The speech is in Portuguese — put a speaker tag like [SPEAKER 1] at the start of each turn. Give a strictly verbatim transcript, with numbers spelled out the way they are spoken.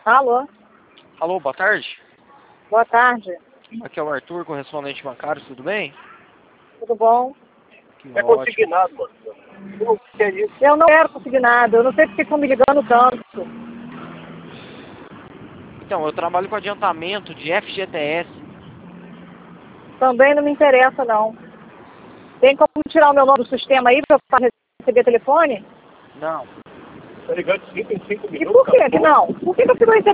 [SPEAKER 1] Alô?
[SPEAKER 2] Alô, boa tarde.
[SPEAKER 1] Boa tarde.
[SPEAKER 2] Aqui é o Arthur, correspondente bancário, tudo bem?
[SPEAKER 1] Tudo bom?
[SPEAKER 2] Que
[SPEAKER 3] É
[SPEAKER 2] ótimo.
[SPEAKER 3] consignado, mano. Como que é isso?
[SPEAKER 1] Eu não quero conseguir nada. Eu não sei porque estão me ligando tanto.
[SPEAKER 2] Então, eu trabalho com adiantamento de F G T S.
[SPEAKER 1] Também não me interessa, não. Tem como tirar o meu nome do sistema aí para eu receber telefone?
[SPEAKER 2] Não.
[SPEAKER 3] Tá ligando de cinco em cinco
[SPEAKER 1] E
[SPEAKER 3] minutos.
[SPEAKER 1] por que que não? Por que que eu fico recebendo